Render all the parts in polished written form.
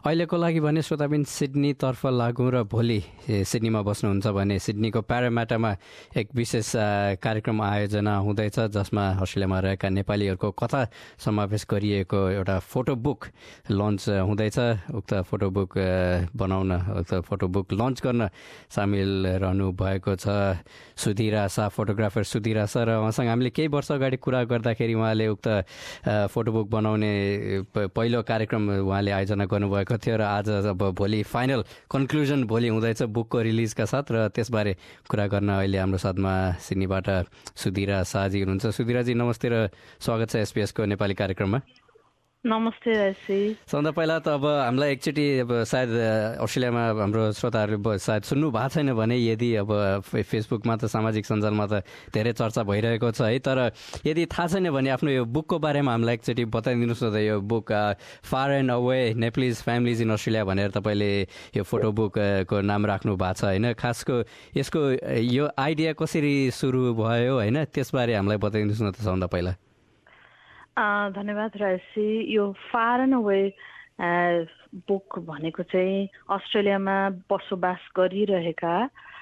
अहिलेको लागि भने श्रोताबिन सिडनीतर्फ लागौँ र भोलि सिडनीमा बस्नुहुन्छ भने सिडनीको प्यारामाटामा एक विशेष कार्यक्रम आयोजना हुँदैछ जसमा अस्ट्रेलियामा रहेका नेपालीहरूको कथा समावेश गरिएको एउटा फोटो बुक लन्च हुँदैछ। उक्त फोटो बुक बनाउन उक्त फोटो बुक लन्च गर्न सामेल रहनु भएको छ सुधिरा शाह, फोटोग्राफर सुधिरा शाह। र उहाँसँग हामीले केही वर्ष अगाडि कुरा गर्दाखेरि उहाँले उक्त फोटो बुक बनाउने पहिलो कार्यक्रम उहाँले आयोजना गर्नुभएको थियो र आज अब भोलि फाइनल कन्क्लुजन भोलि हुँदैछ बुकको रिलिजका साथ। र त्यसबारे कुरा गर्न अहिले हाम्रो साथमा सिडनीबाट सुधिरा शाहजी हुनुहुन्छ। सुधिराजी नमस्ते र स्वागत छ एसपीएसको नेपाली कार्यक्रममा। नमस्ते राजी। सबभन्दा पहिला त अब हामीलाई एकचोटि अब सायद अस्ट्रेलियामा हाम्रो श्रोताहरू सायद सुन्नु भएको छैन भने यदि अब फेसबुकमा त सामाजिक सञ्जालमा त धेरै चर्चा भइरहेको छ है, तर यदि थाहा छैन भने आफ्नो यो बुकको बारेमा हामीलाई एकचोटि बताइदिनुहोस् न त। यो book far and away Nepalese families in Australia भनेर तपाईँले यो फोटो बुकको नाम राख्नु भएको छ होइन। खासको यसको यो आइडिया कसरी सुरु भयो होइन, त्यसबारे हामीलाई बताइदिनुहोस् न त सबभन्दा पहिला। धन्यवाद राजी। यो फार एन्ड अवे बुक भनेको चाहिँ अस्ट्रेलियामा बसोबास गरिरहेका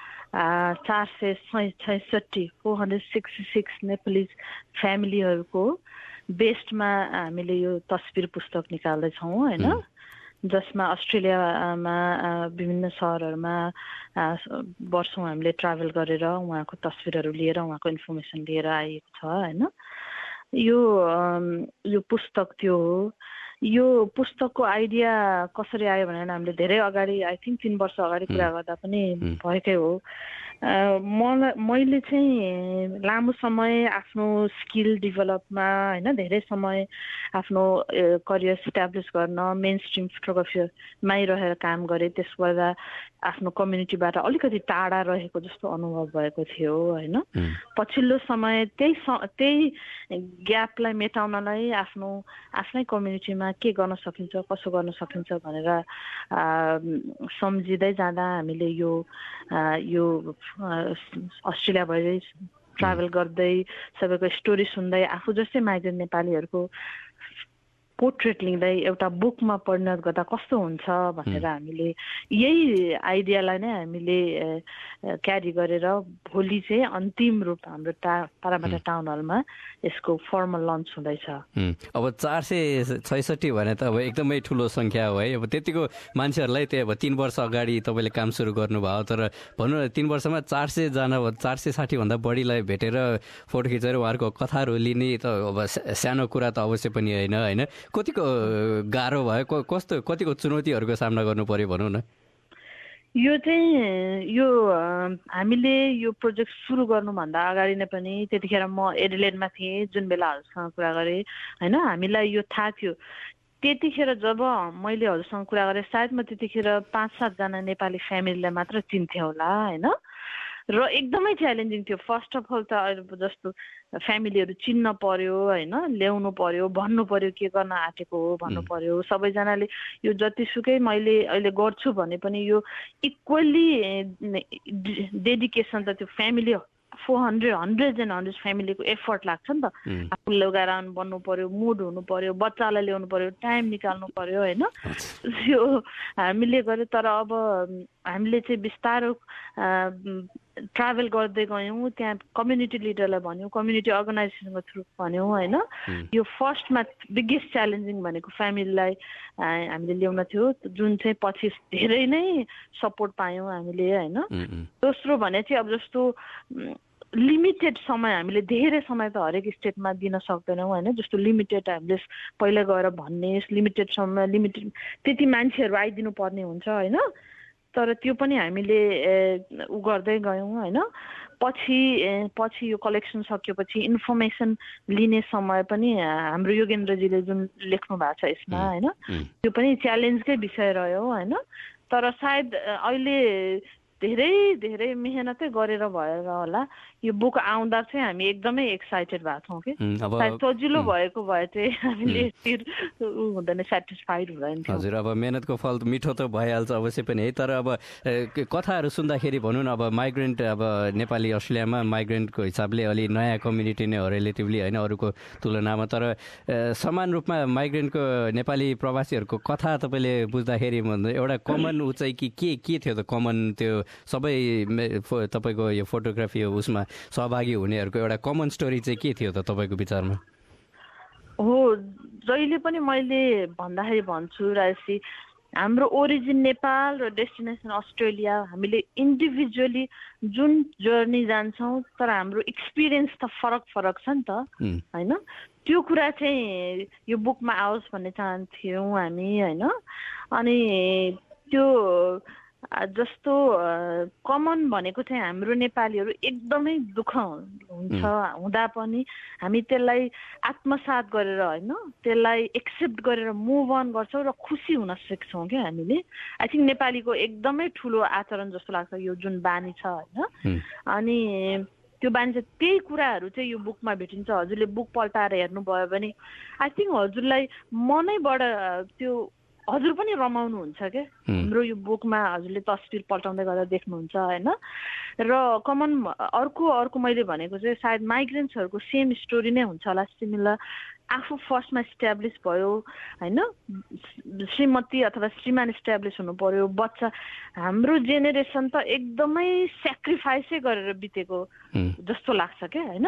466 नेपाली फ्यामिलीहरूको बेस्टमा हामीले यो तस्बिर पुस्तक निकाल्दैछौँ होइन, जसमा अस्ट्रेलियामा विभिन्न सहरहरूमा वर्षौँ हामीले ट्राभल गरेर उहाँको तस्बिरहरू लिएर उहाँको इन्फर्मेसन लिएर आएको छ होइन। यो पुस्तक त्यो हो। यो पुस्तकको आइडिया कसरी आयो भने हामीले धेरै अगाडि आई थिङ्क 3 वर्ष अगाडि कुरा गर्दा पनि भएकै हो। मैले चाहिँ लामो समय आफ्नो स्किल डेभलपमा होइन, धेरै समय आफ्नो करियर इस्टाब्लिस गर्न मेन स्ट्रिम फोटोग्राफीमै रहेर काम गरेँ। त्यसबाट आफ्नो कम्युनिटीबाट अलिकति टाढा रहेको जस्तो अनुभव भएको थियो होइन। पछिल्लो समय त्यही ग्यापलाई मेटाउनलाई आफ्नै कम्युनिटीमा के गर्न सकिन्छ, कसो गर्न सकिन्छ भनेर सम्झिँदै जाँदा हामीले यो अस्ट्रेलियाभरि ट्राभल गर्दै सबैको स्टोरी सुन्दै आफू जस्तै माइग्रेन्ट नेपालीहरूको पोर्ट्रेट लिँदै एउटा बुकमा परिणत गर्दा कस्तो हुन्छ भनेर हामीले यही आइडियालाई नै हामीले क्यारी गरेर भोलि चाहिँ अन्तिम रूप हाम्रो पारामाटा टाउन हलमा यसको फर्मल लन्च हुँदैछ। अब 466 भने त अब एकदमै ठुलो सङ्ख्या हो है। अब त्यतिको मान्छेहरूलाई त्यही अब 3 वर्ष अगाडि तपाईँले काम सुरु गर्नुभयो, तर भनौँ न 3 वर्षमा 460 भन्दा बढीलाई भेटेर फोटो खिचेर उहाँहरूको कथाहरू लिने त अब सानो कुरा त अवश्य पनि होइन होइन। कतिको गाह्रो भयो, कतिको चुनौतीहरूको सामना गर्नु पर्यो भनौँ न। यो हामीले यो प्रोजेक्ट सुरु गर्नुभन्दा अगाडि नै पनि त्यतिखेर म एडिलेडमा थिएँ जुन बेला हजुरसँग कुरा गरेँ होइन। हामीलाई यो थाहा थियो त्यतिखेर जब मैले हजुरसँग कुरा गरेँ सायद म त्यतिखेर 5-7 जना नेपाली फ्यामिलीलाई मात्र चिन्थेँ होला होइन। र एकदमै च्यालेन्जिङ थियो। फर्स्ट अफ अल त अहिले जस्तो फ्यामिलीहरू चिन्न पर्यो होइन, ल्याउनु पर्यो, भन्नु पर्यो के गर्न आँटेको हो भन्नु पर्यो। सबैजनाले यो जतिसुकै मैले अहिले गर्छु भने पनि यो इक्वल्ली डेडिकेसन त त्यो फ्यामिली 400 फ्यामिलीको एफर्ट लाग्छ नि त। आफू लगाएर बन्नु पर्यो, मुड हुनु पर्यो, बच्चालाई ल्याउनु पर्यो, टाइम निकाल्नु पर्यो होइन। यो हामीले गऱ्यो। तर अब हामीले चाहिँ बिस्तारो ट्राभल गर्दै गयौँ, त्यहाँ कम्युनिटी लिडरलाई भन्यौँ, कम्युनिटी अर्गनाइजेसनको थ्रु भन्यौँ होइन। यो फर्स्टमा बिगेस्ट च्यालेन्जिङ भनेको फ्यामिलीलाई हामीले ल्याउन थियो, जुन चाहिँ पछि धेरै नै सपोर्ट पायौँ हामीले होइन। दोस्रो भने चाहिँ अब जस्तो लिमिटेड समय, हामीले धेरै समय त हरेक स्टेटमा दिन सक्दैनौँ होइन। जस्तो लिमिटेड हामीले पहिला गएर भन्ने लिमिटेड समय लिमिटेड त्यति मान्छेहरू आइदिनु पर्ने हुन्छ होइन। तर त्यो पनि हामीले उ गर्दै गयौँ होइन। पछि यो कलेक्सन सकिएपछि इन्फर्मेसन लिने समय पनि हाम्रो योगेन्द्रजीले जुन लेख्नु भएको छ यसमा होइन, त्यो पनि च्यालेन्जकै विषय रह्यो होइन। तर सायद अहिले धेरै धेरै मेहनतै गरेर भएर होला यो बुक आउँदा चाहिँ हामी एकदमै एक्साइटेड भएको छौँ कि सजिलो भएको भए चाहिँ हामीले हुँदैन, सेटिस्फाइड हुँदैन। हजुर, अब मेहनतको फल मिठो त भइहाल्छ अवश्य पनि है। तर अब कथाहरू सुन्दाखेरि भनौँ न, अब माइग्रेन्ट, अब नेपाली अस्ट्रेलियामा माइग्रेन्टको हिसाबले अलि नयाँ कम्युनिटी नै हो रिलेटिभली होइन अरूको तुलनामा। तर समान रूपमा माइग्रेन्टको नेपाली प्रवासीहरूको कथा तपाईँले बुझ्दाखेरि एउटा कमन ऊ चाहिँ के थियो त कमन, त्यो सबै तपाईँको यो फोटोग्राफी उसमा सहभागी हुनेहरूको एउटा कमन स्टोरी चाहिँ के थियो त तपाईँको विचारमा? हो, जहिले पनि मैले भन्दाखेरि भन्छु राजसी, हाम्रो ओरिजिन नेपाल र डेस्टिनेसन अस्ट्रेलिया, हामीले इन्डिभिजुअली जुन जर्नी जान्छौँ तर हाम्रो एक्सपिरियन्स त फरक छ नि त होइन। त्यो कुरा चाहिँ यो बुकमा आओस् भन्ने चाहन्थ्यौँ हामी होइन। अनि त्यो जस्तो कमन भनेको चाहिँ हाम्रो नेपालीहरू एकदमै दुःख हुन्छ हुँदा पनि हामी त्यसलाई आत्मसात गरेर होइन, त्यसलाई एक्सेप्ट गरेर मुभ अन गर्छौँ र खुसी हुन सिक्छौँ क्या हामीले। आई थिङ्क नेपालीको एकदमै ठुलो आचरण जस्तो लाग्छ यो जुन बानी छ होइन। अनि त्यो बानी चाहिँ त्यही कुराहरू चाहिँ यो बुकमा भेटिन्छ। हजुरले बुक पल्टाएर हेर्नुभयो भने आई थिङ्क हजुरलाई मनैबाट त्यो हजुर पनि रमाउनुहुन्छ क्या। हाम्रो यो बुकमा हजुरले तस्बिर पल्टाउँदै गर्दा देख्नुहुन्छ होइन। र कमन अर्को मैले भनेको चाहिँ सायद माइग्रेन्ट्सहरूको सेम स्टोरी नै हुन्छ होला, सिमिलर। आफू फर्स्टमा इस्ट्याब्लिस भयो होइन, श्रीमती अथवा श्रीमान इस्ट्याब्लिस हुनु पर्यो, बच्चा। हाम्रो जेनेरेसन त एकदमै सेक्रिफाइसै गरेर बितेको जस्तो लाग्छ क्या होइन।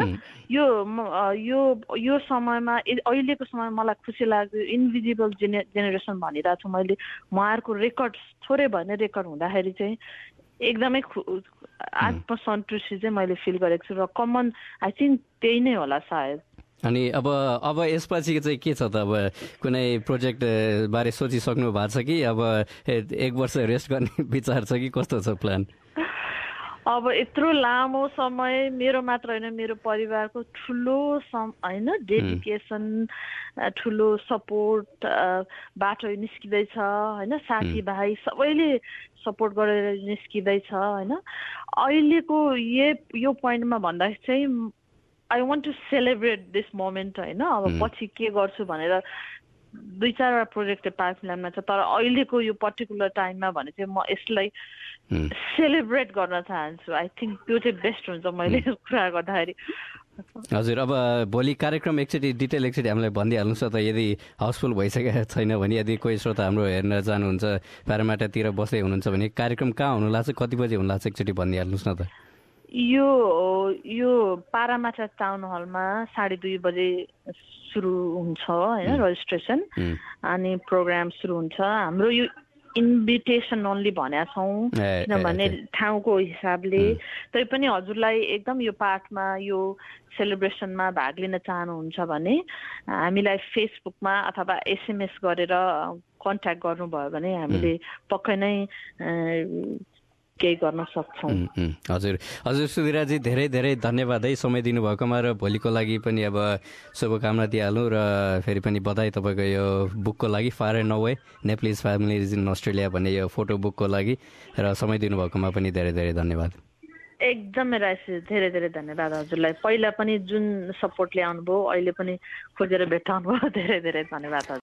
यो समयमा अहिलेको समयमा मलाई खुसी लाग्यो इन्भिजिबल जेनेरेसन भनिरहेको छु मैले। उहाँहरूको रेकर्ड थोरै भए नै रेकर्ड हुँदाखेरि चाहिँ एकदमै आत्मसन्तुष्टि चाहिँ मैले फिल गरेको छु। र कमन आई थिङ्क त्यही नै होला सायद। अनि अब यसपछि चाहिँ के छ त? अब कुनै प्रोजेक्ट बारे सोचिसक्नु भएको छ कि अब 1 वर्ष रेस्ट गर्ने विचार छ कि कस्तो छ प्लान? अब यत्रो लामो समय मेरो मात्र होइन, मेरो परिवारको ठुलो होइन डेडिकेसन, ठुलो सपोर्ट बाटो निस्किँदैछ होइन। साथीभाइ सबैले सपोर्ट गरेर निस्किँदैछ होइन। अहिलेको यो पोइन्टमा भन्दाखेरि चाहिँ I want to celebrate this moment होइन। अब पछि के गर्छु भनेर 2-4 प्रोजेक्ट पाइपलाइनमा छ, तर अहिलेको यो पर्टिकुलर टाइममा भने चाहिँ म यसलाई सेलिब्रेट गर्न चाहन्छु। आई थिङ्क त्यो चाहिँ बेस्ट हुन्छ मैले कुरा गर्दाखेरि। हजुर, अब भोलि कार्यक्रम डिटेल एकचोटि हामीलाई भनिदिइहाल्नुहोस् न त, यदि हाउसफुल भइसकेको छैन भने, यदि कोही श्रोता हाम्रो हेर्न जानुहुन्छ प्यारामाटातिर बस्दै हुनुहुन्छ भने कार्यक्रम कहाँ हुनु लाग्छ, कति बजी हुनु लाग्छ, एकचोटि भनिदिइहाल्नुहोस् न त। यो पारामाटा टाउन हलमा 2:30 बजे सुरु हुन्छ होइन रजिस्ट्रेसन। अनि प्रोग्राम सुरु हुन्छ। हाम्रो यो इन्भिटेसन ओन्ली भनेका छौँ किनभने ठाउँको हिसाबले। तैपनि हजुरलाई एकदम यो पार्टमा यो सेलिब्रेसनमा भाग लिन चाहनुहुन्छ भने हामीलाई फेसबुकमा अथवा SMS गरेर कन्ट्याक्ट गर्नुभयो भने हामीले पक्कै नै केही गर्न सक्छौँ। हजुर सुधिराजी, धेरै धेरै धन्यवाद है समय दिनुभएकोमा, र भोलिको लागि पनि अब शुभकामना दिइहाल्नु। र फेरि पनि बधाई तपाईँको यो बुकको लागि, far and away Nepalese families in Australia भन्ने यो फोटो बुकको लागि। र समय दिनुभएकोमा पनि धेरै धेरै धन्यवाद। एकदमै राइस, धेरै धेरै धन्यवाद हजुरलाई। पहिला पनि जुन सपोर्टले आउनुभयो, अहिले पनि खोजेर भेटाउनु भयो, धेरै धेरै धन्यवाद।